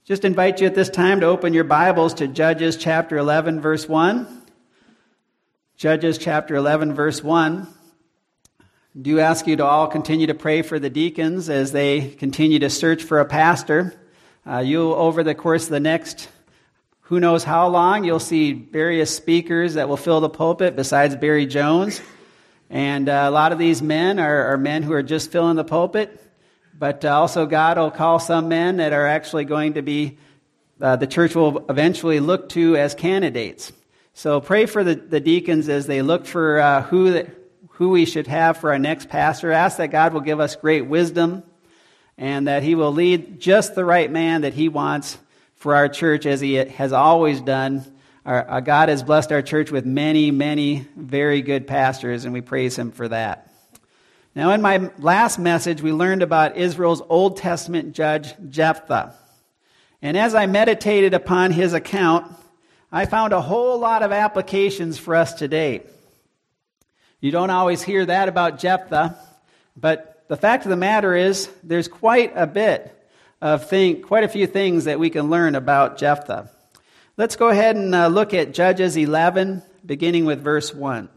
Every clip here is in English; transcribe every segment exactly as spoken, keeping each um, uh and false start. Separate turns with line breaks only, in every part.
Just invite you at this time to open your Bibles to Judges chapter eleven, verse one. Judges chapter eleven, verse one. I do ask you to all continue to pray for the deacons as they continue to search for a pastor. Uh, you'll, over the course of the next who knows how long, you'll see various speakers that will fill the pulpit besides Barry Jones. And uh, a lot of these men are, are men who are just filling the pulpit. But uh, also God will call some men that are actually going to be, uh, the church will eventually look to as candidates. So pray for the, the deacons as they look for uh, who the, who we should have for our next pastor. Ask that God will give us great wisdom and that He will lead just the right man that He wants for our church as He has always done. Our, our God has blessed our church with many, many very good pastors, and we praise Him for that. Now, in my last message, we learned about Israel's Old Testament judge, Jephthah. And as I meditated upon his account, I found a whole lot of applications for us today. You don't always hear that about Jephthah, but the fact of the matter is there's quite a bit of thing, quite a few things that we can learn about Jephthah. Let's go ahead and uh, look at Judges eleven, beginning with verse one.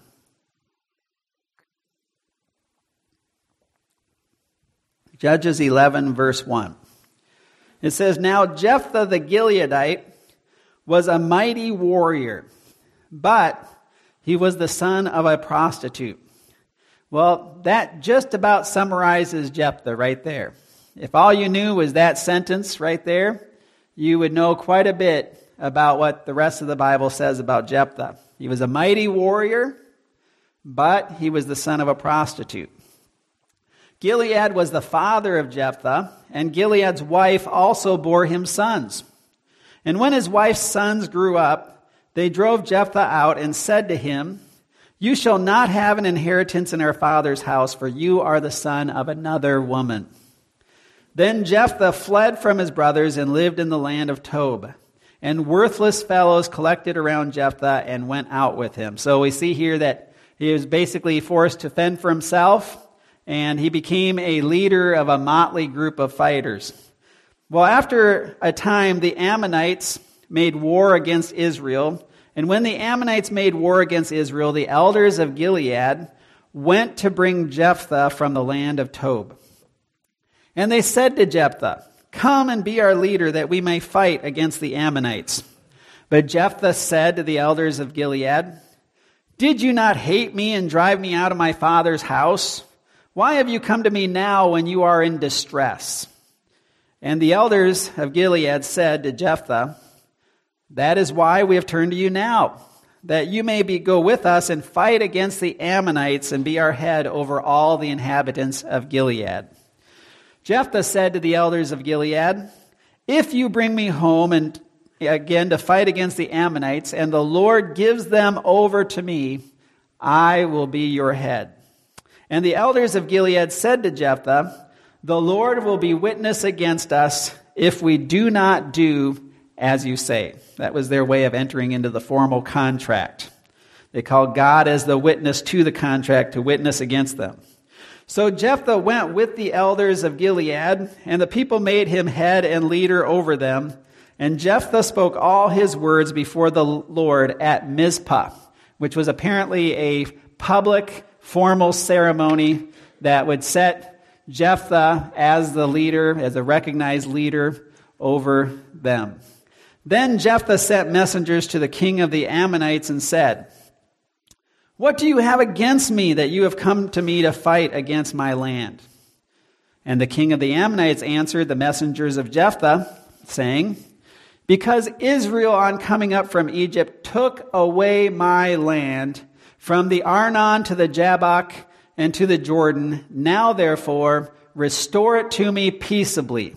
Judges eleven, verse one. It says, "Now Jephthah the Gileadite was a mighty warrior, but he was the son of a prostitute." Well, that just about summarizes Jephthah right there. If all you knew was that sentence right there, you would know quite a bit about what the rest of the Bible says about Jephthah. He was a mighty warrior, but he was the son of a prostitute. Gilead was the father of Jephthah, and Gilead's wife also bore him sons. And when his wife's sons grew up, they drove Jephthah out and said to him, "You shall not have an inheritance in our father's house, for you are the son of another woman." Then Jephthah fled from his brothers and lived in the land of Tob. And worthless fellows collected around Jephthah and went out with him. So we see here that he was basically forced to fend for himself, and he became a leader of a motley group of fighters. Well, after a time, the Ammonites made war against Israel. And when the Ammonites made war against Israel, the elders of Gilead went to bring Jephthah from the land of Tob. And they said to Jephthah, "Come and be our leader, that we may fight against the Ammonites." But Jephthah said to the elders of Gilead, "Did you not hate me and drive me out of my father's house? Why have you come to me now when you are in distress?" And the elders of Gilead said to Jephthah, "That is why we have turned to you now, that you may be, go with us and fight against the Ammonites and be our head over all the inhabitants of Gilead." Jephthah said to the elders of Gilead, "If you bring me home and again to fight against the Ammonites, and the Lord gives them over to me, I will be your head." And the elders of Gilead said to Jephthah, "The Lord will be witness against us if we do not do as you say." That was their way of entering into the formal contract. They called God as the witness to the contract to witness against them. So Jephthah went with the elders of Gilead, and the people made him head and leader over them. And Jephthah spoke all his words before the Lord at Mizpah, which was apparently a public formal ceremony that would set Jephthah as the leader, as a recognized leader over them. Then Jephthah sent messengers to the king of the Ammonites and said, "What do you have against me that you have come to me to fight against my land?" And the king of the Ammonites answered the messengers of Jephthah, saying, "Because Israel on coming up from Egypt took away my land, from the Arnon to the Jabbok and to the Jordan, now therefore restore it to me peaceably."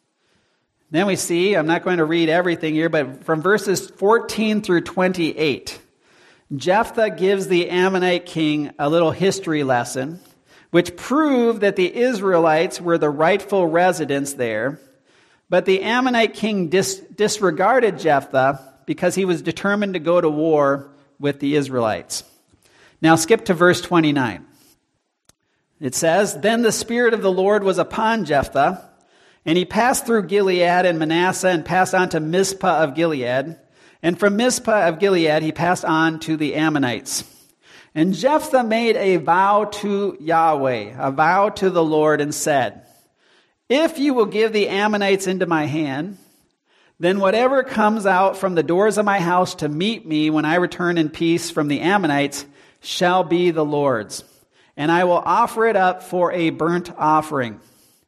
Then we see, I'm not going to read everything here, but from verses fourteen through twenty-eight, Jephthah gives the Ammonite king a little history lesson, which proved that the Israelites were the rightful residents there, but the Ammonite king dis- disregarded Jephthah because he was determined to go to war with the Israelites. Now skip to verse twenty-nine. It says, "Then the Spirit of the Lord was upon Jephthah, And he passed through Gilead and Manasseh and passed on to Mizpah of Gilead. And from Mizpah of Gilead he passed on to the Ammonites. And Jephthah made a vow to Yahweh, a vow to the Lord, and said, if you will give the Ammonites into my hand, then whatever comes out from the doors of my house to meet me when I return in peace from the Ammonites shall be the Lord's, and I will offer it up for a burnt offering.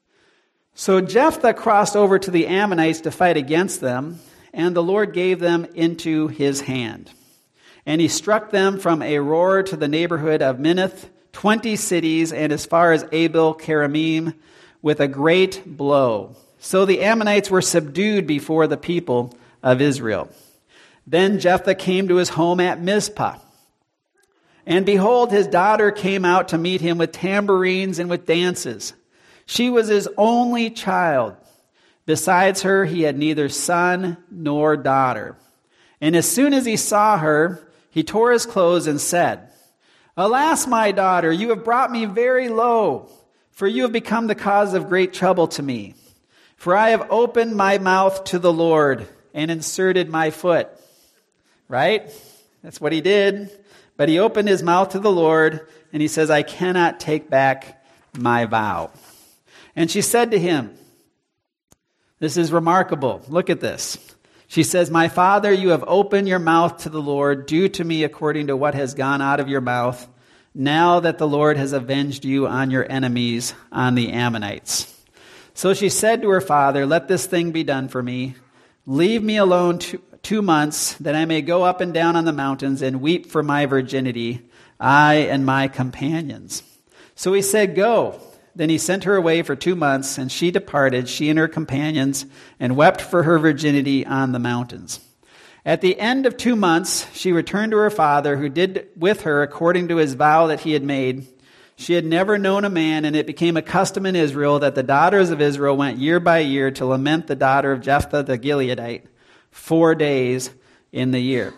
So Jephthah crossed over to the Ammonites to fight against them, and the Lord gave them into his hand. And he struck them from Aroer to the neighborhood of Minnith, twenty cities, and as far as Abel Keramim, with a great blow. So the Ammonites were subdued before the people of Israel. Then Jephthah came to his home at Mizpah. And behold, his daughter came out to meet him with tambourines and with dances. She was his only child. Besides her, he had neither son nor daughter. And as soon as he saw her, he tore his clothes and said, alas, my daughter, you have brought me very low, for you have become the cause of great trouble to me. For I have opened my mouth to the Lord and inserted my foot. Right? That's what he did. But he opened his mouth to the Lord, and he says, I cannot take back my vow. And she said to him, this is remarkable. Look at this. She says, my father, you have opened your mouth to the Lord. Do to me according to what has gone out of your mouth, now that the Lord has avenged you on your enemies, on the Ammonites. So she said to her father, let this thing be done for me. Leave me alone two, two months, that I may go up and down on the mountains and weep for my virginity, I and my companions. So he said, go. Then he sent her away for two months, and she departed, she and her companions, and wept for her virginity on the mountains. At the end of two months, she returned to her father, who did with her according to his vow that he had made. She had never known a man, and it became a custom in Israel that the daughters of Israel went year by year to lament the daughter of Jephthah the Gileadite, four days in the year.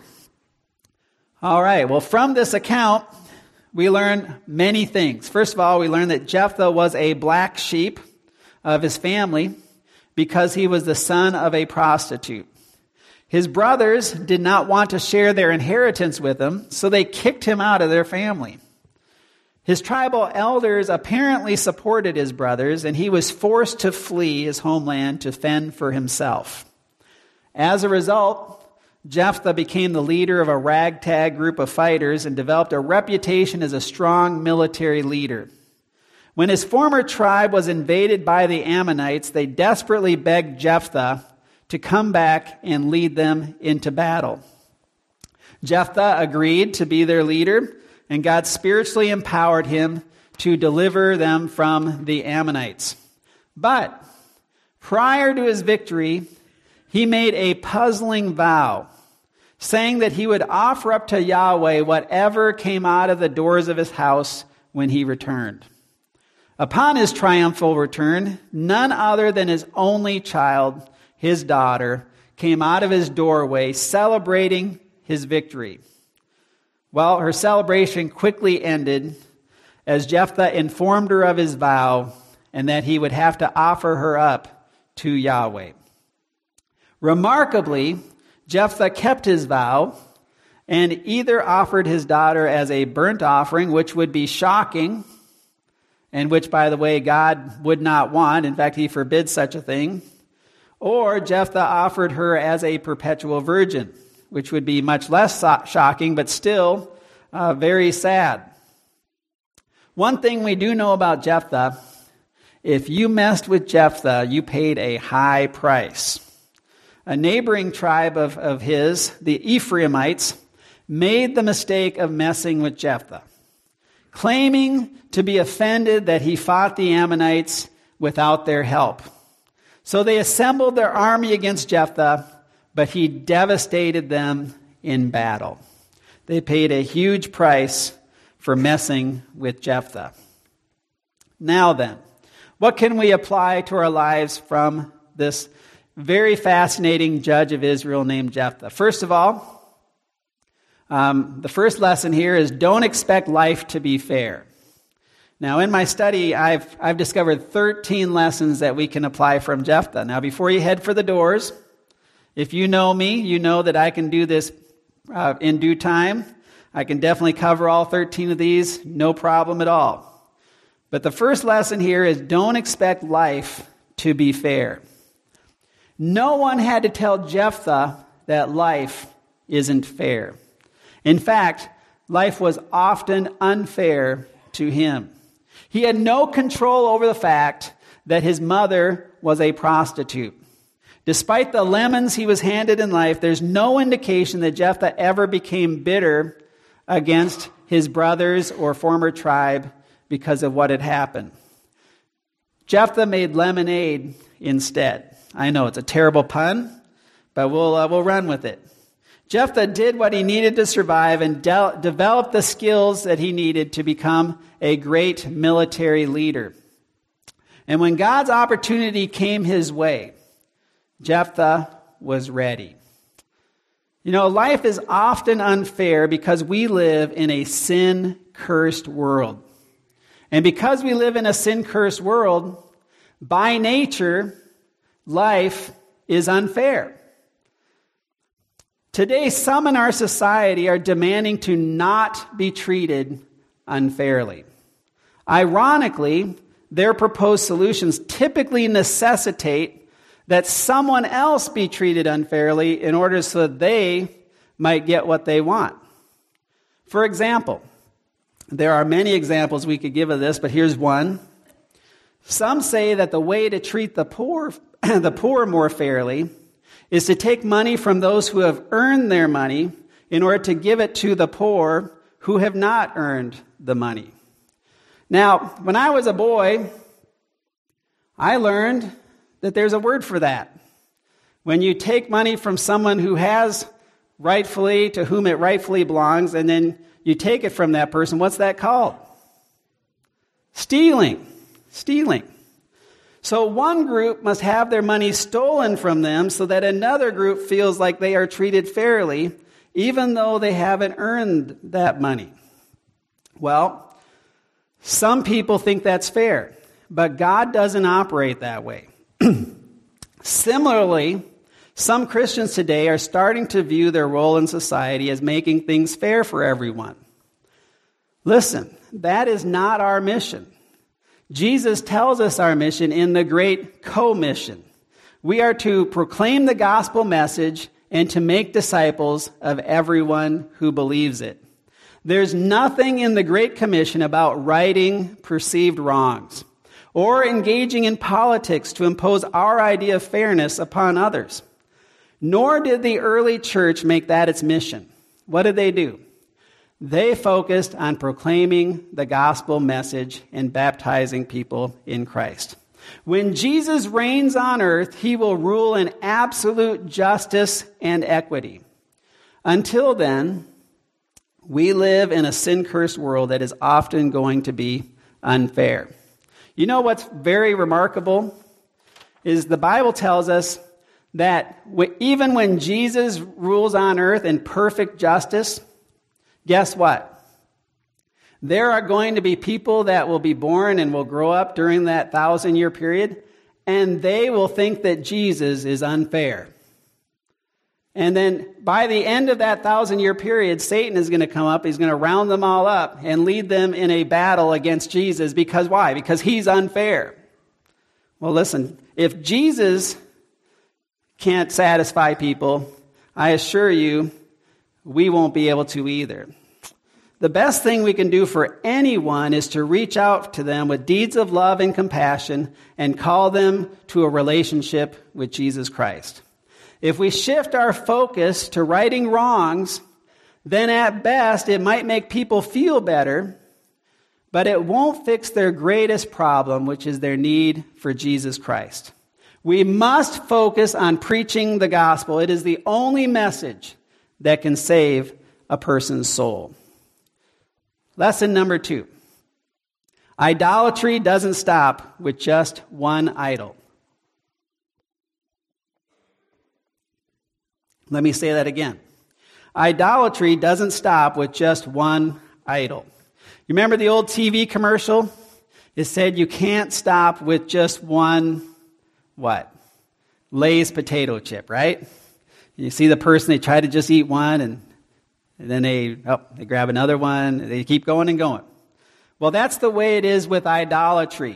All right, well, from this account, we learn many things. First of all, we learn that Jephthah was a black sheep of his family because he was the son of a prostitute. His brothers did not want to share their inheritance with him, so they kicked him out of their family. His tribal elders apparently supported his brothers, and he was forced to flee his homeland to fend for himself. As a result, Jephthah became the leader of a ragtag group of fighters and developed a reputation as a strong military leader. When his former tribe was invaded by the Ammonites, they desperately begged Jephthah to come back and lead them into battle. Jephthah agreed to be their leader, and God spiritually empowered him to deliver them from the Ammonites. But prior to his victory, he made a puzzling vow, saying that he would offer up to Yahweh whatever came out of the doors of his house when he returned. Upon his triumphal return, none other than his only child, his daughter, came out of his doorway celebrating his victory. Well, her celebration quickly ended as Jephthah informed her of his vow and that he would have to offer her up to Yahweh. Remarkably, Jephthah kept his vow and either offered his daughter as a burnt offering, which would be shocking, and which, by the way, God would not want. In fact, he forbids such a thing. Or Jephthah offered her as a perpetual virgin, which would be much less so- shocking, but still uh, very sad. One thing we do know about Jephthah, if you messed with Jephthah, you paid a high price. A neighboring tribe of, of his, the Ephraimites, made the mistake of messing with Jephthah, claiming to be offended that he fought the Ammonites without their help. So they assembled their army against Jephthah, but he devastated them in battle. They paid a huge price for messing with Jephthah. Now then, what can we apply to our lives from this very fascinating judge of Israel named Jephthah? First of all, um, the first lesson here is don't expect life to be fair. Now, in my study, I've I've discovered thirteen lessons that we can apply from Jephthah. Now, before you head for the doors, if you know me, you know that I can do this uh, in due time. I can definitely cover all thirteen of these, no problem at all. But the first lesson here is don't expect life to be fair. No one had to tell Jephthah that life isn't fair. In fact, life was often unfair to him. He had no control over the fact that his mother was a prostitute. Despite the lemons he was handed in life, there's no indication that Jephthah ever became bitter against his brothers or former tribe because of what had happened. Jephthah made lemonade instead. I know it's a terrible pun, but we'll uh, we'll run with it. Jephthah did what he needed to survive and de- developed the skills that he needed to become a great military leader. And when God's opportunity came his way, Jephthah was ready. You know, life is often unfair because we live in a sin-cursed world. And because we live in a sin-cursed world, by nature, life is unfair. Today, some in our society are demanding to not be treated unfairly. Ironically, their proposed solutions typically necessitate that someone else be treated unfairly in order so that they might get what they want. For example, there are many examples we could give of this, but here's one. Some say that the way to treat the poor, the poor more fairly is to take money from those who have earned their money in order to give it to the poor who have not earned the money. Now, when I was a boy, I learned that there's a word for that. When you take money from someone who has rightfully, to whom it rightfully belongs, and then you take it from that person, what's that called? Stealing. Stealing. So one group must have their money stolen from them so that another group feels like they are treated fairly, even though they haven't earned that money. Well, some people think that's fair, but God doesn't operate that way. Similarly, some Christians today are starting to view their role in society as making things fair for everyone. Listen, that is not our mission. Jesus tells us our mission in the Great Commission. We are to proclaim the gospel message and to make disciples of everyone who believes it. There's nothing in the Great Commission about righting perceived wrongs or engaging in politics to impose our idea of fairness upon others. Nor did the early church make that its mission. What did they do? They focused on proclaiming the gospel message and baptizing people in Christ. When Jesus reigns on earth, he will rule in absolute justice and equity. Until then, we live in a sin-cursed world that is often going to be unfair. You know what's very remarkable is the Bible tells us that even when Jesus rules on earth in perfect justice, guess what? There are going to be people that will be born and will grow up during that thousand-year period, and they will think that Jesus is unfair. And then by the end of that thousand-year period, Satan is going to come up, he's going to round them all up and lead them in a battle against Jesus. Because why? Because he's unfair. Well, listen, if Jesus can't satisfy people, I assure you, we won't be able to either. The best thing we can do for anyone is to reach out to them with deeds of love and compassion and call them to a relationship with Jesus Christ. If we shift our focus to righting wrongs, then at best it might make people feel better, but it won't fix their greatest problem, which is their need for Jesus Christ. We must focus on preaching the gospel. It is the only message that can save a person's soul. Lesson number two. Idolatry doesn't stop with just one idol. Let me say that again. Idolatry doesn't stop with just one idol. You remember the old T V commercial? It said you can't stop with just one, what? Lay's potato chip, right? You see the person, they try to just eat one, and, and then they, oh, they grab another one, they keep going and going. Well, that's the way it is with idolatry.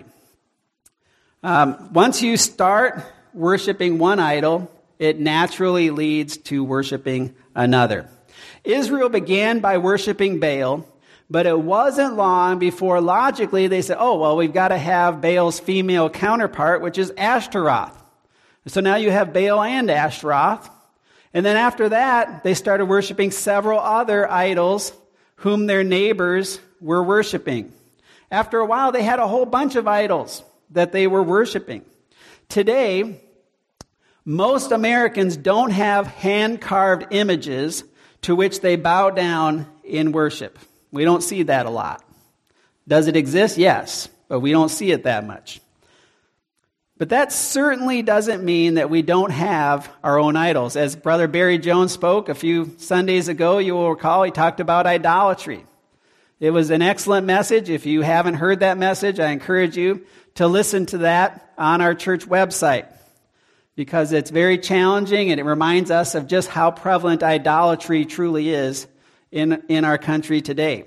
Um, once you start worshiping one idol, it naturally leads to worshiping another. Israel began by worshiping Baal, but it wasn't long before logically they said, oh, well, we've got to have Baal's female counterpart, which is Ashtaroth. So now you have Baal and Ashtaroth. And then after that, they started worshiping several other idols whom their neighbors were worshiping. After a while, they had a whole bunch of idols that they were worshiping. Today, most Americans don't have hand-carved images to which they bow down in worship. We don't see that a lot. Does it exist? Yes, but we don't see it that much. But that certainly doesn't mean that we don't have our own idols. As Brother Barry Jones spoke a few Sundays ago, you will recall, he talked about idolatry. It was an excellent message. If you haven't heard that message, I encourage you to listen to that on our church website, because it's very challenging and it reminds us of just how prevalent idolatry truly is in, in our country today.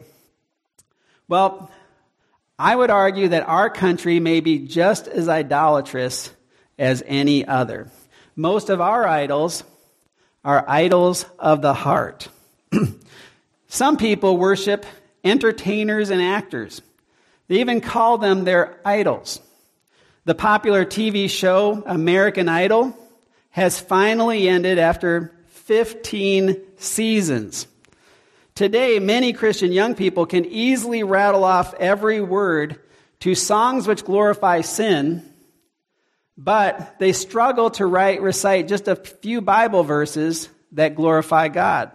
Well, I would argue that our country may be just as idolatrous as any other. Most of our idols are idols of the heart. Some people worship entertainers and actors. They even call them their idols. The popular T V show American Idol has finally ended after fifteen seasons. Today, many Christian young people can easily rattle off every word to songs which glorify sin, but they struggle to write, recite just a few Bible verses that glorify God.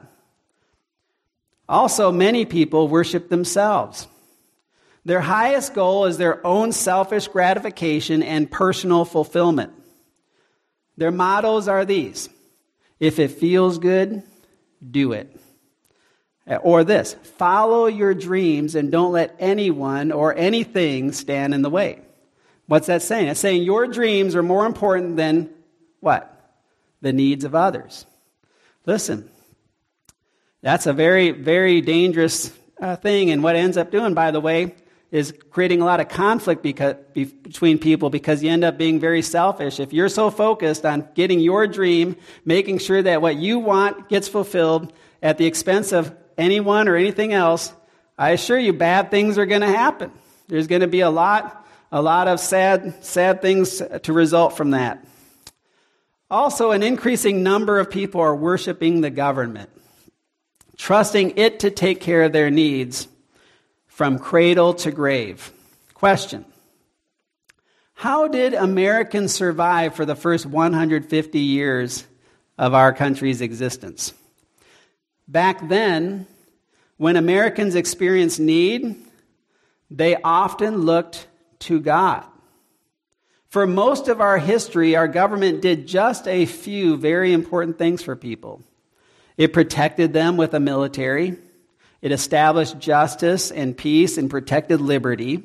Also, many people worship themselves. Their highest goal is their own selfish gratification and personal fulfillment. Their mottos are these: if it feels good, do it. Or this: follow your dreams and don't let anyone or anything stand in the way. What's that saying? It's saying your dreams are more important than what? The needs of others. Listen, that's a very, very dangerous uh, thing, and what it ends up doing, by the way, is creating a lot of conflict because, be, between people because you end up being very selfish. If you're so focused on getting your dream, making sure that what you want gets fulfilled at the expense of anyone or anything else, I assure you bad things are going to happen. There's going to be a lot, a lot of sad, sad things to result from that. Also, an increasing number of people are worshiping the government, trusting it to take care of their needs from cradle to grave. Question: how did Americans survive for the first one hundred fifty years of our country's existence? Back then, when Americans experienced need, they often looked to God. For most of our history, our government did just a few very important things for people. It protected them with a military. It established justice and peace and protected liberty.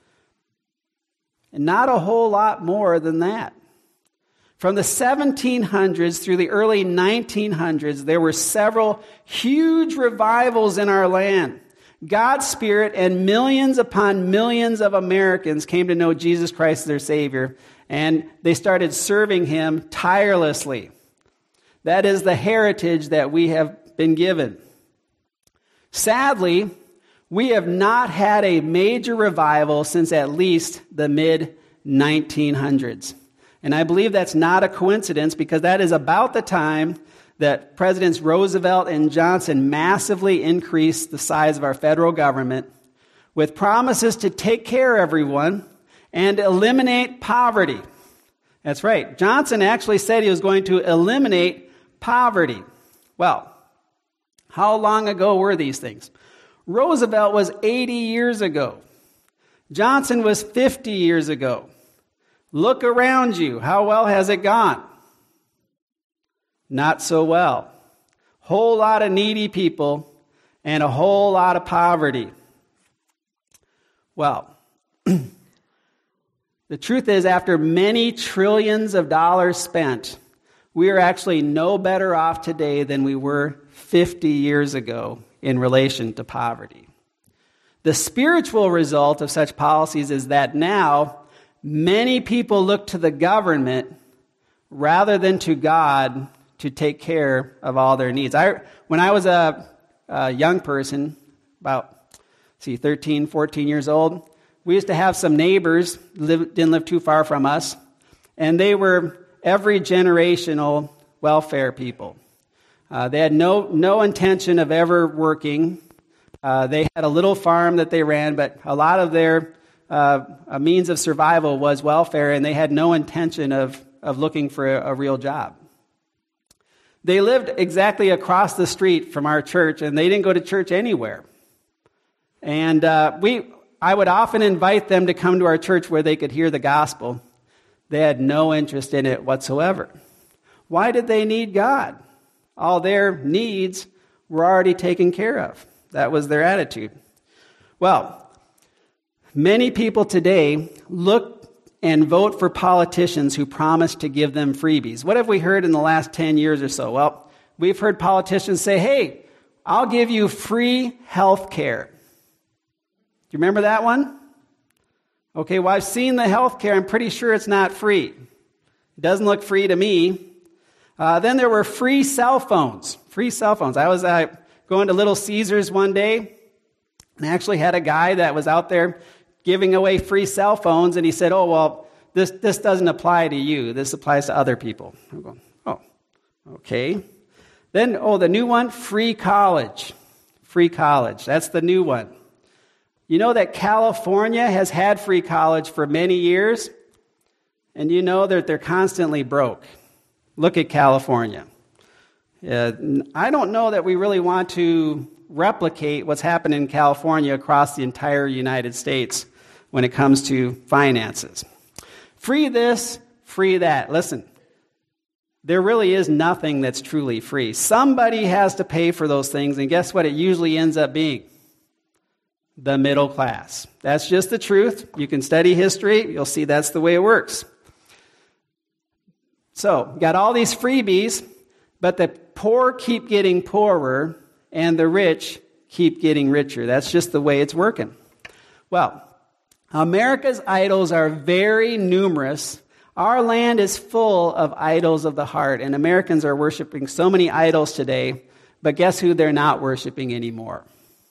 And not a whole lot more than that. From the seventeen hundreds through the early nineteen hundreds, there were several huge revivals in our land. God's Spirit and millions upon millions of Americans came to know Jesus Christ as their Savior, and they started serving Him tirelessly. That is the heritage that we have been given. Sadly, we have not had a major revival since at least the mid nineteen hundreds. And I believe that's not a coincidence, because that is about the time that Presidents Roosevelt and Johnson massively increased the size of our federal government with promises to take care of everyone and eliminate poverty. That's right. Johnson actually said he was going to eliminate poverty. Well, how long ago were these things? Roosevelt was eighty years ago. Johnson was fifty years ago. Look around you. How well has it gone? Not so well. Whole lot of needy people and a whole lot of poverty. Well, The truth is, after many trillions of dollars spent, we are actually no better off today than we were fifty years ago in relation to poverty. The spiritual result of such policies is that now many people look to the government rather than to God to take care of all their needs. I, when I was a, a young person, about see, thirteen, fourteen years old, we used to have some neighbors, live, didn't live too far from us, and they were every generational welfare people. Uh, they had no, no intention of ever working. Uh, they had a little farm that they ran, but a lot of their uh, a means of survival was welfare, and they had no intention of, of looking for a, a real job. They lived exactly across the street from our church, and they didn't go to church anywhere. And uh, we, I would often invite them to come to our church where they could hear the gospel. They had no interest in it whatsoever. Why did they need God? All their needs were already taken care of. That was their attitude. Well, many people today look and vote for politicians who promise to give them freebies. What have we heard in the last ten years or so? Well, we've heard politicians say, hey, I'll give you free health care. Do you remember that one? Okay, well, I've seen the health care. I'm pretty sure it's not free. It doesn't look free to me. Uh, then there were free cell phones. Free cell phones. I was uh, going to Little Caesars one day, and I actually had a guy that was out there giving away free cell phones, and he said, oh, well, this, this doesn't apply to you. This applies to other people. I'm going, oh, okay. Then, oh, the new one, free college. Free college. That's the new one. You know that California has had free college for many years, and you know that they're constantly broke. Look at California. Uh, I don't know that we really want to replicate what's happened in California across the entire United States when it comes to finances. Free this, free that. Listen, there really is nothing that's truly free. Somebody has to pay for those things, and guess what it usually ends up being? The middle class. That's just the truth. You can study history. You'll see that's the way it works. So, got all these freebies, but the poor keep getting poorer, and the rich keep getting richer. That's just the way it's working. Well, America's idols are very numerous. Our land is full of idols of the heart, and Americans are worshiping so many idols today, but guess who they're not worshiping anymore?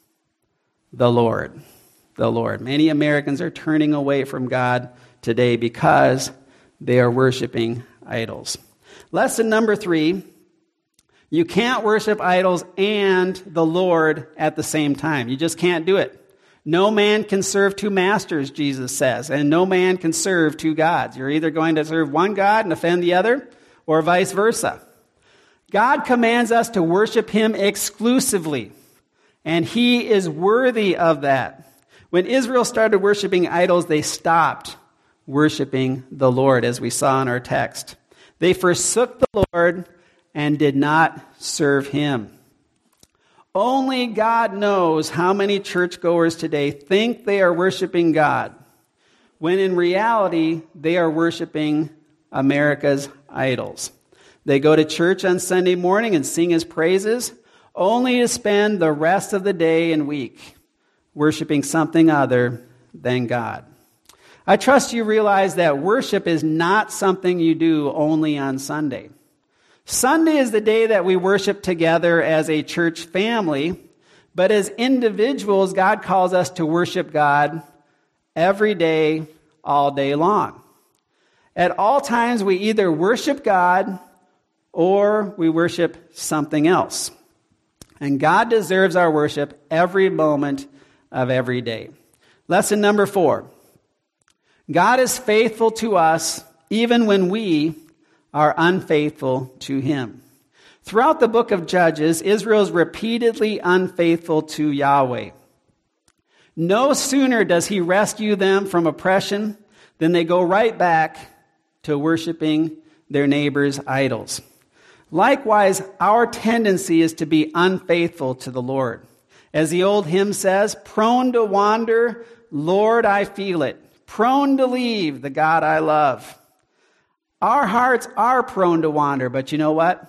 The Lord. The Lord. Many Americans are turning away from God today because they are worshiping idols. Lesson number three, you can't worship idols and the Lord at the same time. You just can't do it. No man can serve two masters, Jesus says, and no man can serve two gods. You're either going to serve one God and offend the other, or vice versa. God commands us to worship Him exclusively, and He is worthy of that. When Israel started worshiping idols, they stopped worshiping the Lord, as we saw in our text. They forsook the Lord and did not serve Him. Only God knows how many churchgoers today think they are worshiping God, when in reality, they are worshiping America's idols. They go to church on Sunday morning and sing His praises, only to spend the rest of the day and week worshiping something other than God. I trust you realize that worship is not something you do only on Sunday. Sunday is the day that we worship together as a church family, but as individuals, God calls us to worship God every day, all day long. At all times, we either worship God or we worship something else. And God deserves our worship every moment of every day. Lesson number four. God is faithful to us even when we are unfaithful to Him. Throughout the book of Judges, Israel is repeatedly unfaithful to Yahweh. No sooner does He rescue them from oppression than they go right back to worshiping their neighbors' idols. Likewise, our tendency is to be unfaithful to the Lord. As the old hymn says, prone to wander, Lord, I feel it. prone to leave the God I love. Our hearts are prone to wander, but you know what?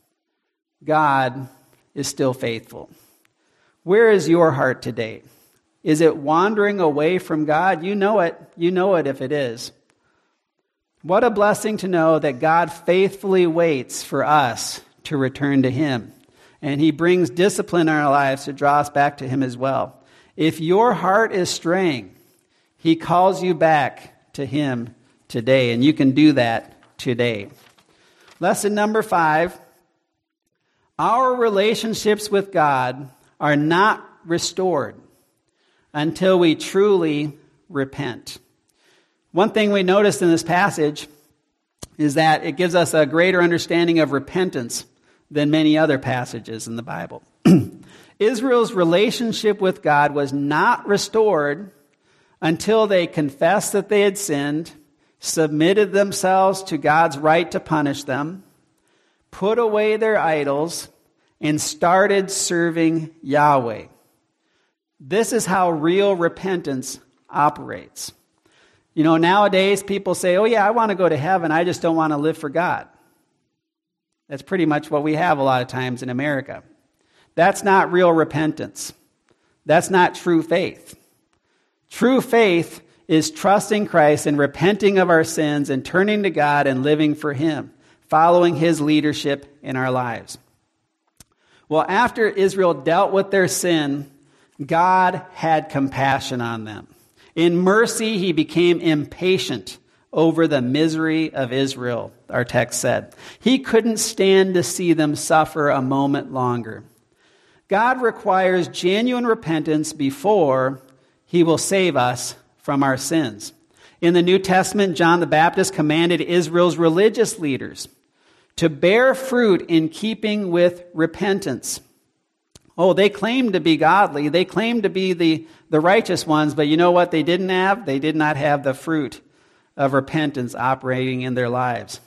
God is still faithful. Where is your heart today? Is it wandering away from God? You know it. You know it if it is. What a blessing to know that God faithfully waits for us to return to Him. And He brings discipline in our lives to draw us back to Him as well. If your heart is straying, He calls you back to Him today, and you can do that today. Lesson number five, our relationships with God are not restored until we truly repent. One thing we noticed in this passage is that it gives us a greater understanding of repentance than many other passages in the Bible. Israel's relationship with God was not restored until they confessed that they had sinned, submitted themselves to God's right to punish them, put away their idols, and started serving Yahweh. This is how real repentance operates. You know, nowadays people say, oh yeah, I want to go to heaven, I just don't want to live for God. That's pretty much what we have a lot of times in America. That's not real repentance. That's not true faith. True faith is trusting Christ and repenting of our sins and turning to God and living for Him, following His leadership in our lives. Well, after Israel dealt with their sin, God had compassion on them. In mercy, He became impatient over the misery of Israel, our text said. He couldn't stand to see them suffer a moment longer. God requires genuine repentance before He will save us from our sins. In the New Testament, John the Baptist commanded Israel's religious leaders to bear fruit in keeping with repentance. Oh, they claimed to be godly. They claimed to be the, the righteous ones, but you know what they didn't have? They did not have the fruit of repentance operating in their lives.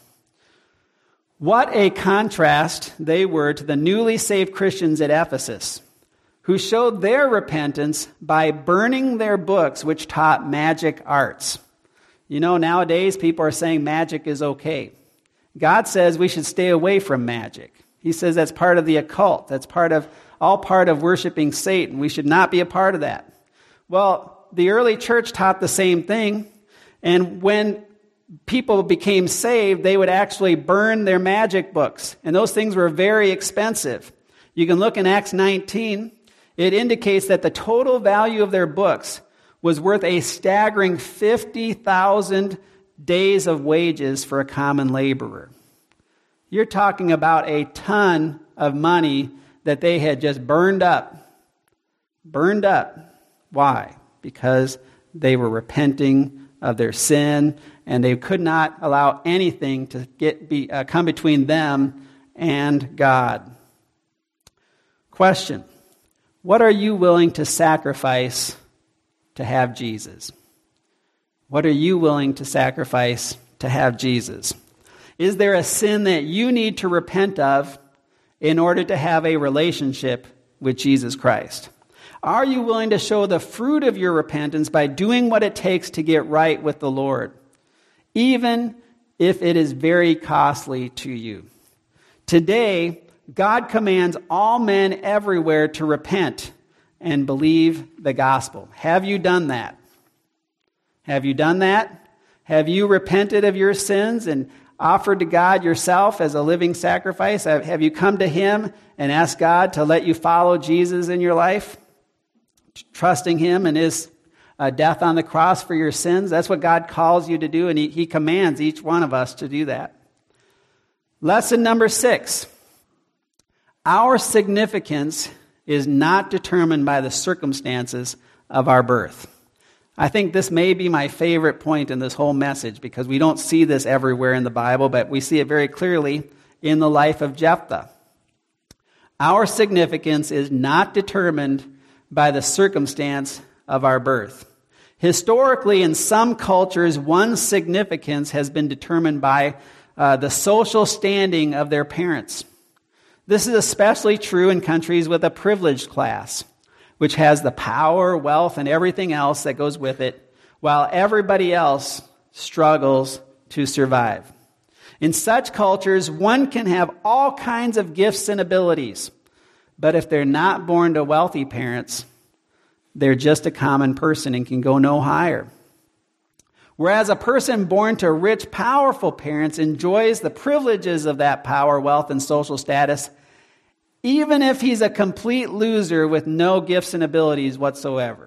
What a contrast they were to the newly saved Christians at Ephesus, who showed their repentance by burning their books which taught magic arts. You know, nowadays people are saying magic is okay. God says we should stay away from magic. He says that's part of the occult. That's part of all part of worshiping Satan. We should not be a part of that. Well, the early church taught the same thing, and when people became saved, they would actually burn their magic books, and those things were very expensive. You can look in Acts nineteen. It indicates that the total value of their books was worth a staggering fifty thousand days of wages for a common laborer. You're talking about a ton of money that they had just burned up. Burned up. Why? Because they were repenting of their sin, and they could not allow anything to get be, uh, come between them and God. Question: what are you willing to sacrifice to have Jesus? What are you willing to sacrifice to have Jesus? Is there a sin that you need to repent of in order to have a relationship with Jesus Christ? Are you willing to show the fruit of your repentance by doing what it takes to get right with the Lord, even if it is very costly to you? Today, God commands all men everywhere to repent and believe the gospel. Have you done that? Have you done that? Have you repented of your sins and offered to God yourself as a living sacrifice? Have you come to Him and asked God to let you follow Jesus in your life? Trusting Him and His uh, death on the cross for your sins? That's what God calls you to do, and He, he commands each one of us to do that. Lesson number six. Our significance is not determined by the circumstances of our birth. I think this may be my favorite point in this whole message, because we don't see this everywhere in the Bible, but we see it very clearly in the life of Jephthah. Our significance is not determined by the circumstance of our birth. Historically, in some cultures, one's significance has been determined by uh, the social standing of their parents. This is especially true in countries with a privileged class, which has the power, wealth, and everything else that goes with it, while everybody else struggles to survive. In such cultures, one can have all kinds of gifts and abilities, but if they're not born to wealthy parents, they're just a common person and can go no higher. Whereas a person born to rich, powerful parents enjoys the privileges of that power, wealth, and social status, even if he's a complete loser with no gifts and abilities whatsoever.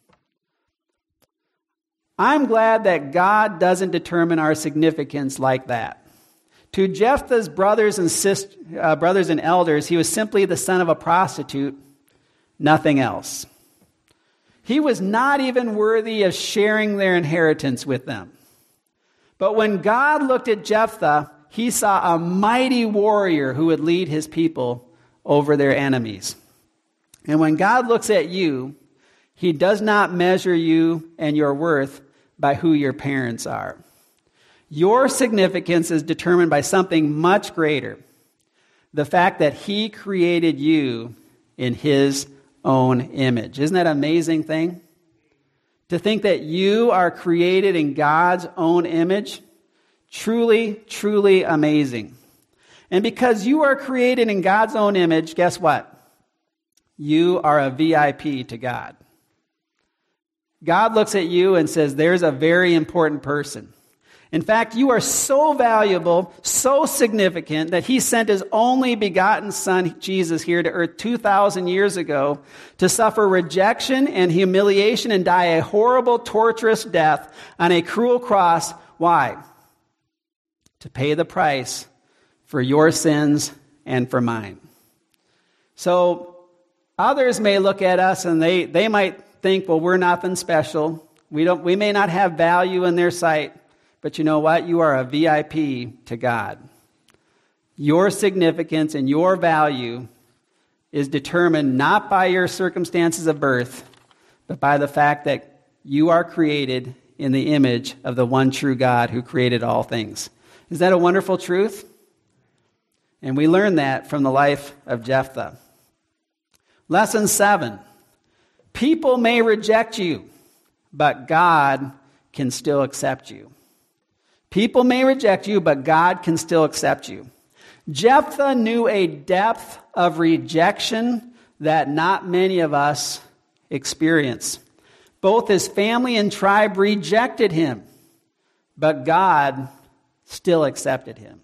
I'm glad that God doesn't determine our significance like that. To Jephthah's brothers and sisters, uh, brothers and elders, he was simply the son of a prostitute, nothing else. He was not even worthy of sharing their inheritance with them. But when God looked at Jephthah, he saw a mighty warrior who would lead his people over their enemies. And when God looks at you, he does not measure you and your worth by who your parents are. Your significance is determined by something much greater. The fact that he created you in his own image. Isn't that an amazing thing? To think that you are created in God's own image? Truly, truly amazing. And because you are created in God's own image, guess what? You are a V I P to God. God looks at you and says, there's a very important person. In fact, you are so valuable, so significant, that he sent his only begotten son, Jesus, here to earth two thousand years ago to suffer rejection and humiliation and die a horrible, torturous death on a cruel cross. Why? To pay the price for your sins and for mine. So others may look at us and they, they might think, well, we're nothing special. We don't. We may not have value in their sight. But you know what? You are a V I P to God. Your significance and your value is determined not by your circumstances of birth, but by the fact that you are created in the image of the one true God who created all things. Is that a wonderful truth? And we learn that from the life of Jephthah. Lesson seven. People may reject you, but God can still accept you. People may reject you, but God can still accept you. Jephthah knew a depth of rejection that not many of us experience. Both his family and tribe rejected him, but God still accepted him.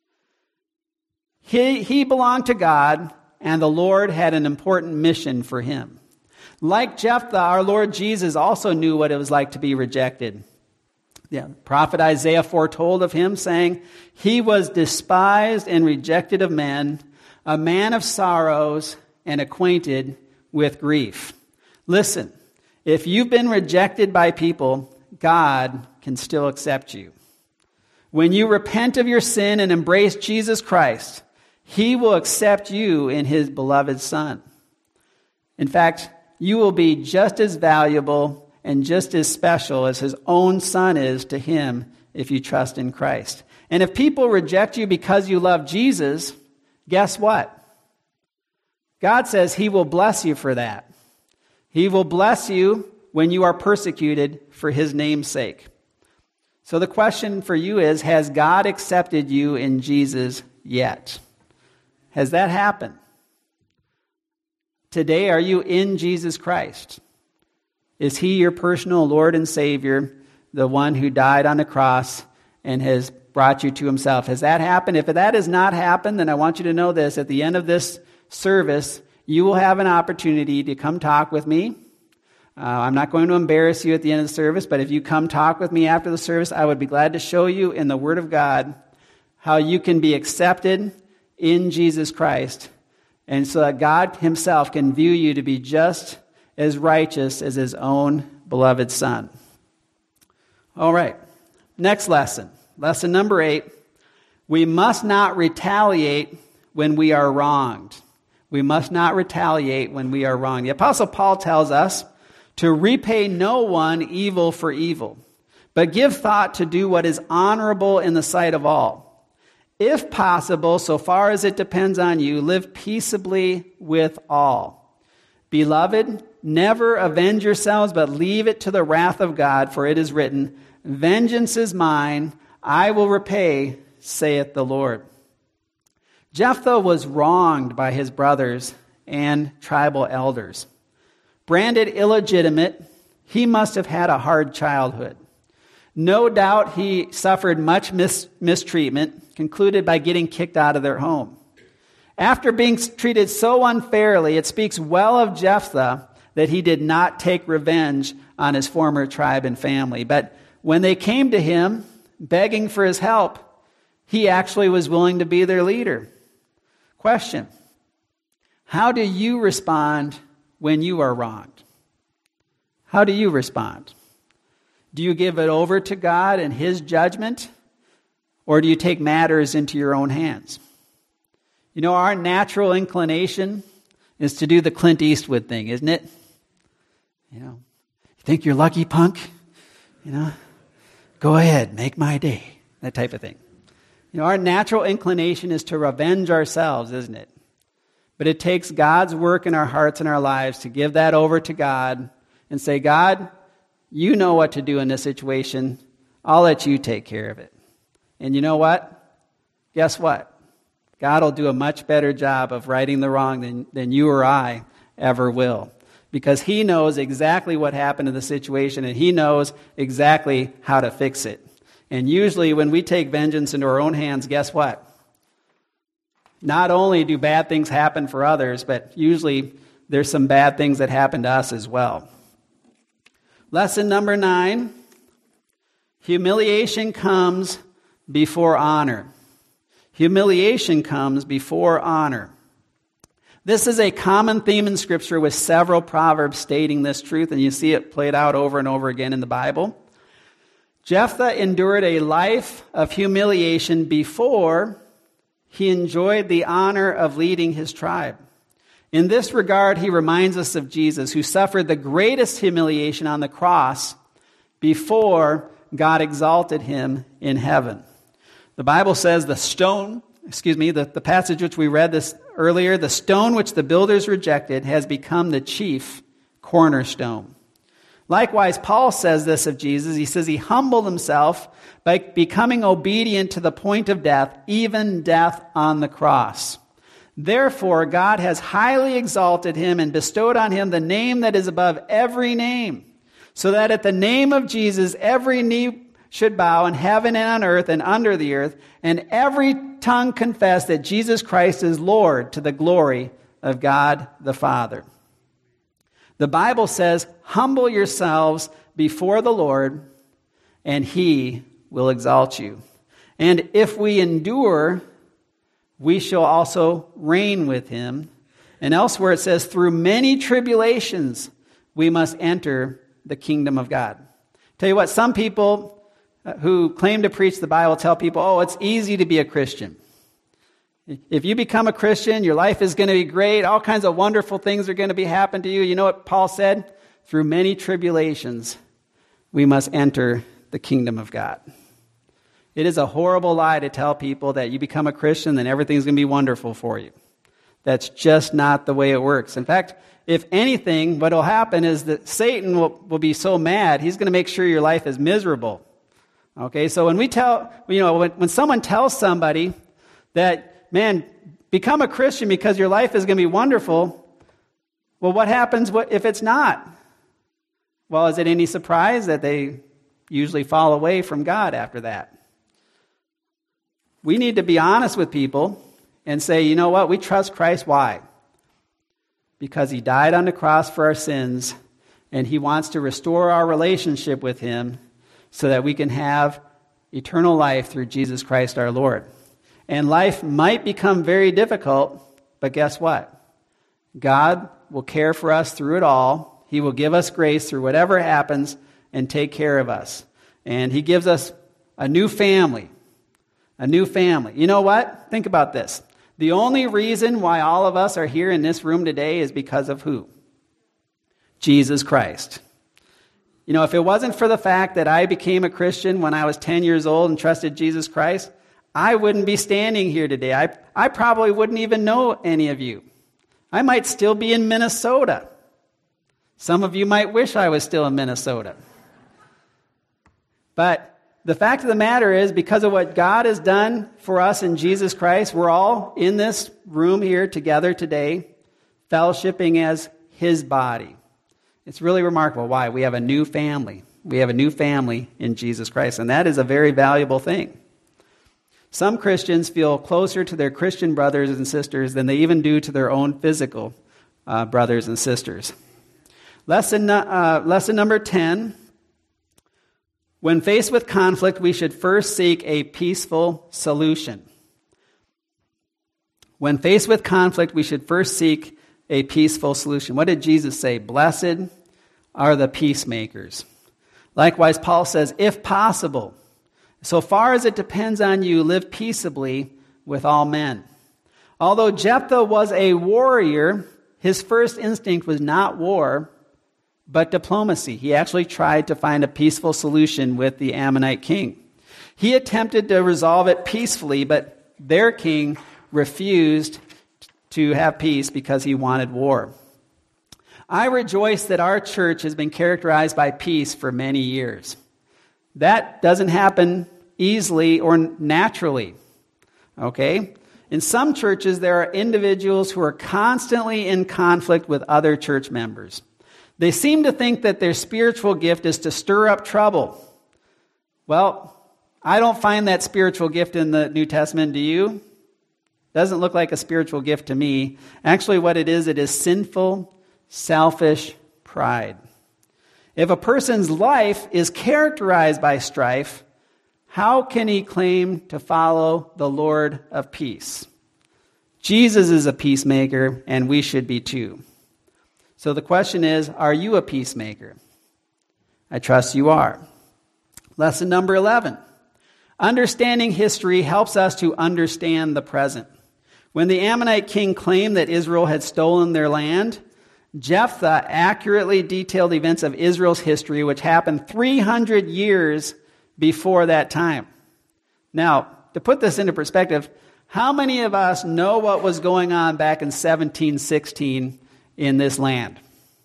He, he belonged to God, and the Lord had an important mission for him. Like Jephthah, our Lord Jesus also knew what it was like to be rejected. Yeah, prophet Isaiah foretold of him, saying, he was despised and rejected of men, a man of sorrows and acquainted with grief. Listen, if you've been rejected by people, God can still accept you. When you repent of your sin and embrace Jesus Christ, he will accept you in his beloved Son. In fact, you will be just as valuable and just as special as his own Son is to him if you trust in Christ. And if people reject you because you love Jesus, guess what? God says he will bless you for that. He will bless you when you are persecuted for his name's sake. So the question for you is, has God accepted you in Jesus yet? Has that happened? Today, are you in Jesus Christ? Is he your personal Lord and Savior, the one who died on the cross and has brought you to himself? Has that happened? If that has not happened, then I want you to know this. At the end of this service, you will have an opportunity to come talk with me. Uh, I'm not going to embarrass you at the end of the service, but if you come talk with me after the service, I would be glad to show you in the Word of God how you can be accepted in Jesus Christ, and so that God himself can view you to be just as righteous as his own beloved Son. All right, next lesson. Lesson number eight. We must not retaliate when we are wronged. We must not retaliate when we are wronged. The Apostle Paul tells us to repay no one evil for evil, but give thought to do what is honorable in the sight of all. If possible, so far as it depends on you, live peaceably with all. Beloved, Never avenge yourselves, but leave it to the wrath of God, for it is written, vengeance is mine, I will repay, saith the Lord. Jephthah was wronged by his brothers and tribal elders. Branded illegitimate, he must have had a hard childhood. No doubt he suffered much mis- mistreatment, concluded by getting kicked out of their home. After being treated so unfairly, it speaks well of Jephthah that he did not take revenge on his former tribe and family. But when they came to him begging for his help, he actually was willing to be their leader. Question: how do you respond when you are wronged? How do you respond? Do you give it over to God and his judgment? Or do you take matters into your own hands? You know, our natural inclination is to do the Clint Eastwood thing, isn't it? You know, you think you're lucky, punk? You know, go ahead, make my day. That type of thing. You know, our natural inclination is to revenge ourselves, isn't it? But it takes God's work in our hearts and our lives to give that over to God and say, God, you know what to do in this situation. I'll let you take care of it. And you know what? Guess what? God will do a much better job of righting the wrong than, than you or I ever will. Because he knows exactly what happened in the situation, and he knows exactly how to fix it. And usually when we take vengeance into our own hands, guess what? Not only do bad things happen for others, but usually there's some bad things that happen to us as well. Lesson number nine, humiliation comes before honor. Humiliation comes before honor. This is a common theme in Scripture with several proverbs stating this truth, and you see it played out over and over again in the Bible. Jephthah endured a life of humiliation before he enjoyed the honor of leading his tribe. In this regard, he reminds us of Jesus, who suffered the greatest humiliation on the cross before God exalted him in heaven. The Bible says the stone, excuse me, the, the passage which we read this earlier, the stone which the builders rejected has become the chief cornerstone. Likewise, Paul says this of Jesus. He says he humbled himself by becoming obedient to the point of death, even death on the cross. Therefore, God has highly exalted him and bestowed on him the name that is above every name, so that at the name of Jesus every knee should bow in heaven and on earth and under the earth, and every tongue confess that Jesus Christ is Lord, to the glory of God the Father. The Bible says, humble yourselves before the Lord, and he will exalt you. And if we endure, we shall also reign with him. And elsewhere it says, through many tribulations we must enter the kingdom of God. Tell you what, some people who claim to preach the Bible tell people, oh, it's easy to be a Christian. If you become a Christian, your life is going to be great. All kinds of wonderful things are going to be happen to you. You know what Paul said? Through many tribulations, we must enter the kingdom of God. It is a horrible lie to tell people that you become a Christian, then everything's going to be wonderful for you. That's just not the way it works. In fact, if anything, what will happen is that Satan will, will be so mad, he's going to make sure your life is miserable. Okay, so when we tell, you know, when, when someone tells somebody that, man, become a Christian because your life is going to be wonderful, well, what happens if it's not? Well, is it any surprise that they usually fall away from God after that? We need to be honest with people and say, you know what, we trust Christ. Why? Because he died on the cross for our sins, and he wants to restore our relationship with him so that we can have eternal life through Jesus Christ our Lord. And life might become very difficult, but guess what? God will care for us through it all. He will give us grace through whatever happens and take care of us. And he gives us a new family. A new family. You know what? Think about this. The only reason why all of us are here in this room today is because of who? Jesus Christ. You know, if it wasn't for the fact that I became a Christian when I was ten years old and trusted Jesus Christ, I wouldn't be standing here today. I, I probably wouldn't even know any of you. I might still be in Minnesota. Some of you might wish I was still in Minnesota. But the fact of the matter is, because of what God has done for us in Jesus Christ, we're all in this room here together today, fellowshipping as His body. It's really remarkable. Why? We have a new family. We have a new family in Jesus Christ, and that is a very valuable thing. Some Christians feel closer to their Christian brothers and sisters than they even do to their own physical uh, brothers and sisters. Lesson, uh, lesson number ten. When faced with conflict, we should first seek a peaceful solution. When faced with conflict, we should first seek a peaceful solution. What did Jesus say? Blessed are the peacemakers. Likewise, Paul says, if possible, so far as it depends on you, live peaceably with all men. Although Jephthah was a warrior, his first instinct was not war, but diplomacy. He actually tried to find a peaceful solution with the Ammonite king. He attempted to resolve it peacefully, but their king refused to have peace because he wanted war. I rejoice that our church has been characterized by peace for many years. That doesn't happen easily or naturally, okay? In some churches, there are individuals who are constantly in conflict with other church members. They seem to think that their spiritual gift is to stir up trouble. Well, I don't find that spiritual gift in the New Testament. Do you? Doesn't look like a spiritual gift to me. Actually, what it is, it is sinful, selfish pride. If a person's life is characterized by strife, how can he claim to follow the Lord of peace? Jesus is a peacemaker, and we should be too. So the question is, are you a peacemaker? I trust you are. Lesson number eleven. Understanding history helps us to understand the present. When the Ammonite king claimed that Israel had stolen their land, Jephthah accurately detailed events of Israel's history, which happened three hundred years before that time. Now, to put this into perspective, how many of us know what was going on back in seventeen sixteen in this land?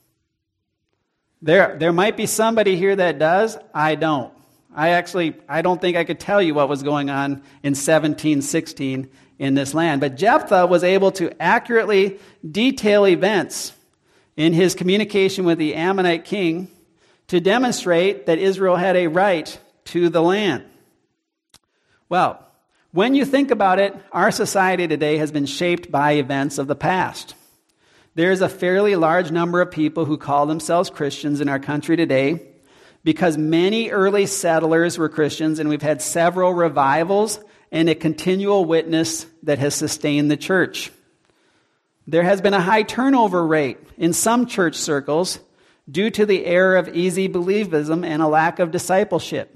There, there might be somebody here that does. I don't. I actually, I don't think I could tell you what was going on in seventeen sixteen in this land. But Jephthah was able to accurately detail events in his communication with the Ammonite king to demonstrate that Israel had a right to the land. Well, when you think about it, our society today has been shaped by events of the past. There's a fairly large number of people who call themselves Christians in our country today because many early settlers were Christians, and we've had several revivals and a continual witness that has sustained the church. There has been a high turnover rate in some church circles due to the error of easy believism and a lack of discipleship.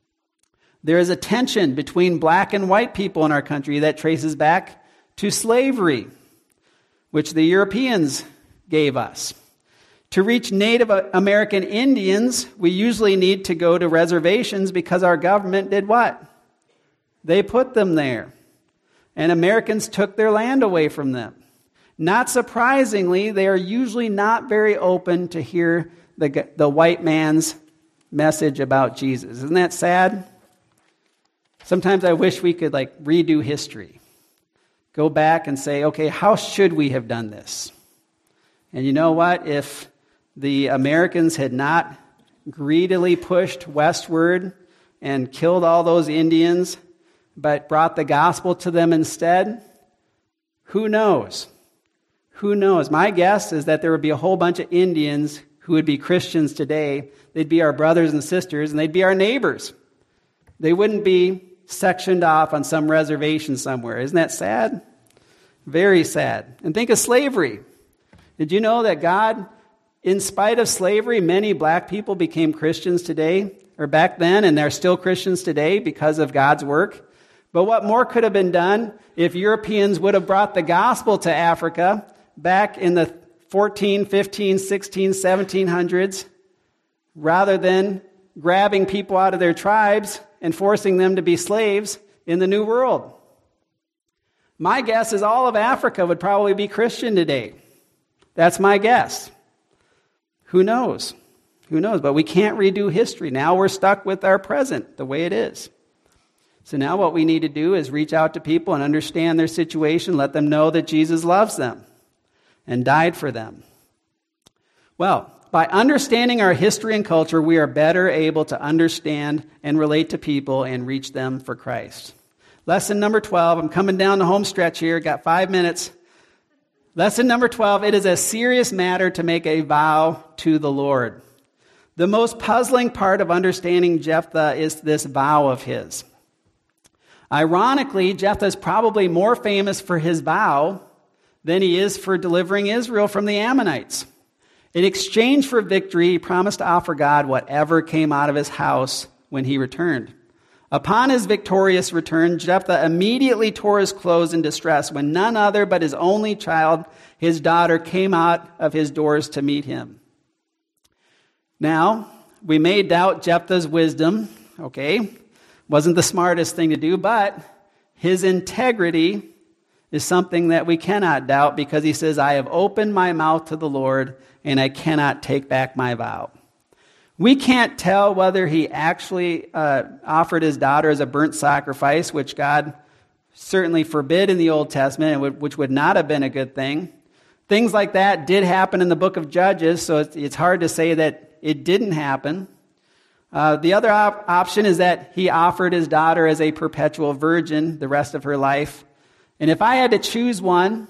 There is a tension between black and white people in our country that traces back to slavery, which the Europeans gave us. To reach Native American Indians, we usually need to go to reservations because our government did what? They put them there. And Americans took their land away from them. Not surprisingly, they are usually not very open to hear the, the white man's message about Jesus. Isn't that sad? Sometimes I wish we could like redo history. Go back and say, okay, how should we have done this? And you know what? If the Americans had not greedily pushed westward and killed all those Indians, but brought the gospel to them instead, who knows? Who knows? My guess is that there would be a whole bunch of Indians who would be Christians today. They'd be our brothers and sisters, and they'd be our neighbors. They wouldn't be sectioned off on some reservation somewhere. Isn't that sad? Very sad. And think of slavery. Did you know that God, in spite of slavery, many black people became Christians today, or back then, and they're still Christians today because of God's work? But what more could have been done if Europeans would have brought the gospel to Africa back in the fourteen, fifteen, sixteen, seventeen hundreds, rather than grabbing people out of their tribes and forcing them to be slaves in the New World? My guess is all of Africa would probably be Christian today. That's my guess. Who knows? Who knows? But we can't redo history. Now we're stuck with our present the way it is. So now what we need to do is reach out to people and understand their situation, let them know that Jesus loves them and died for them. Well, by understanding our history and culture, we are better able to understand and relate to people and reach them for Christ. Lesson number twelve. I'm coming down the home stretch here. Got five minutes. Lesson number twelve. It is a serious matter to make a vow to the Lord. The most puzzling part of understanding Jephthah is this vow of his. Ironically, Jephthah is probably more famous for his vow than he is for delivering Israel from the Ammonites. In exchange for victory, he promised to offer God whatever came out of his house when he returned. Upon his victorious return, Jephthah immediately tore his clothes in distress when none other but his only child, his daughter, came out of his doors to meet him. Now, we may doubt Jephthah's wisdom, okay? Wasn't the smartest thing to do, but his integrity is something that we cannot doubt because he says, I have opened my mouth to the Lord and I cannot take back my vow. We can't tell whether he actually uh, offered his daughter as a burnt sacrifice, which God certainly forbid in the Old Testament, which would not have been a good thing. Things like that did happen in the book of Judges, so it's, it's hard to say that it didn't happen. Uh, the other op- option is that he offered his daughter as a perpetual virgin the rest of her life. And if I had to choose one,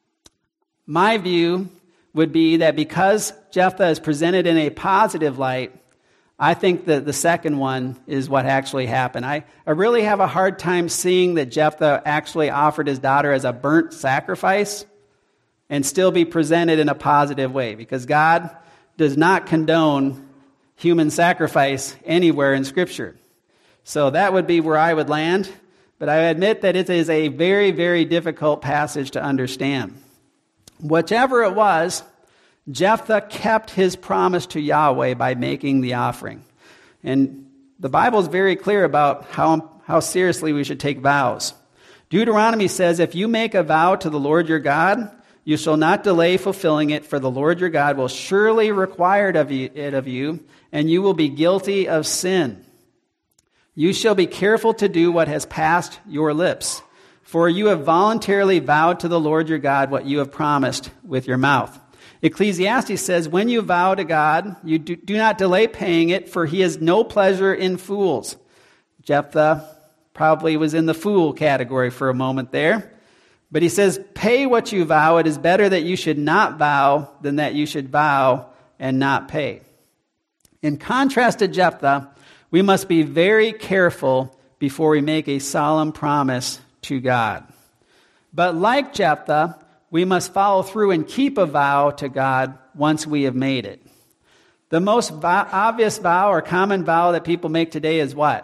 my view would be that because Jephthah is presented in a positive light, I think that the second one is what actually happened. I, I really have a hard time seeing that Jephthah actually offered his daughter as a burnt sacrifice and still be presented in a positive way, because God does not condone human sacrifice anywhere in Scripture. So that would be where I would land, but I admit that it is a very, very difficult passage to understand. Whichever it was, Jephthah kept his promise to Yahweh by making the offering. And the Bible is very clear about how, how seriously we should take vows. Deuteronomy says, if you make a vow to the Lord your God, you shall not delay fulfilling it, for the Lord your God will surely require it of you, it of you, and you will be guilty of sin. You shall be careful to do what has passed your lips, for you have voluntarily vowed to the Lord your God what you have promised with your mouth. Ecclesiastes says, when you vow to God, you do, do not delay paying it, for he has no pleasure in fools. Jephthah probably was in the fool category for a moment there. But he says, pay what you vow. It is better that you should not vow than that you should vow and not pay. In contrast to Jephthah, we must be very careful before we make a solemn promise to God. But like Jephthah, we must follow through and keep a vow to God once we have made it. The most vow, obvious vow or common vow that people make today is what?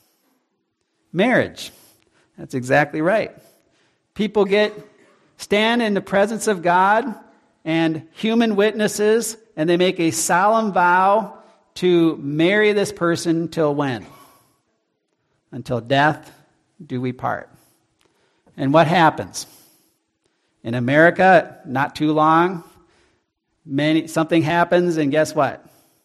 Marriage. That's exactly right. People get stand in the presence of God and human witnesses, and they make a solemn vow to marry this person till when? Until death do we part. And what happens? In America, not too long, many something happens, and guess what?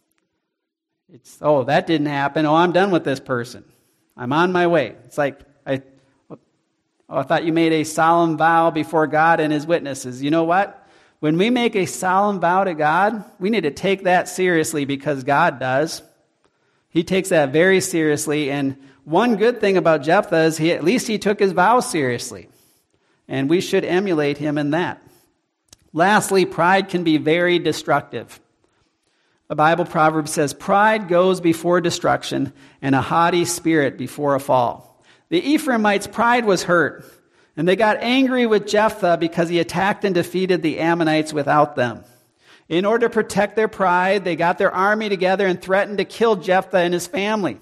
It's, oh, that didn't happen. Oh, I'm done with this person. I'm on my way. It's like, I, oh, I thought you made a solemn vow before God and his witnesses. You know what? When we make a solemn vow to God, we need to take that seriously because God does. He takes that very seriously. And one good thing about Jephthah is he, at least he took his vow seriously. And we should emulate him in that. Lastly, pride can be very destructive. The Bible proverb says, pride goes before destruction, and a haughty spirit before a fall. The Ephraimites' pride was hurt, and they got angry with Jephthah because he attacked and defeated the Ammonites without them. In order to protect their pride, they got their army together and threatened to kill Jephthah and his family.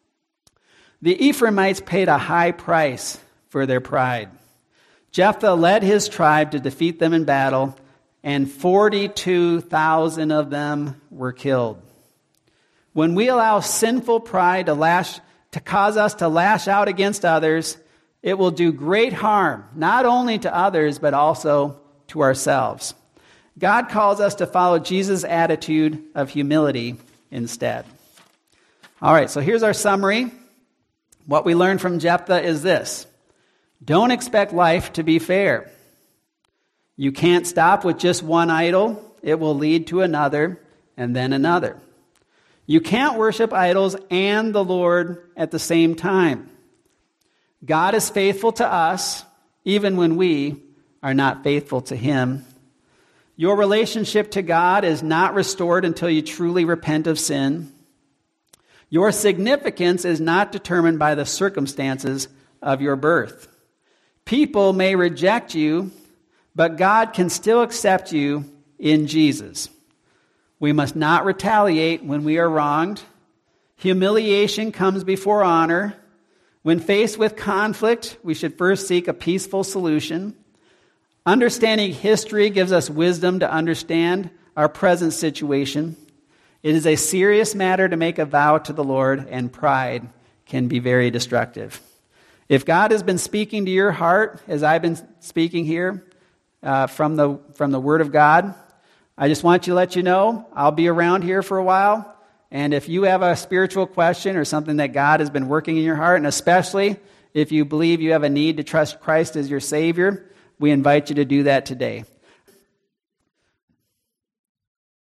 The Ephraimites paid a high price for their pride. Jephthah led his tribe to defeat them in battle, and forty-two thousand of them were killed. When we allow sinful pride to lash, to cause us to lash out against others, it will do great harm, not only to others, but also to ourselves. God calls us to follow Jesus' attitude of humility instead. All right, so here's our summary. What we learned from Jephthah is this. Don't expect life to be fair. You can't stop with just one idol. It will lead to another and then another. You can't worship idols and the Lord at the same time. God is faithful to us even when we are not faithful to him. Your relationship to God is not restored until you truly repent of sin. Your significance is not determined by the circumstances of your birth. People may reject you, but God can still accept you in Jesus. We must not retaliate when we are wronged. Humiliation comes before honor. When faced with conflict, we should first seek a peaceful solution. Understanding history gives us wisdom to understand our present situation. It is a serious matter to make a vow to the Lord, and pride can be very destructive. If God has been speaking to your heart, as I've been speaking here uh, from the from the Word of God, I just want to let you know I'll be around here for a while. And if you have a spiritual question or something that God has been working in your heart, and especially if you believe you have a need to trust Christ as your Savior, we invite you to do that today.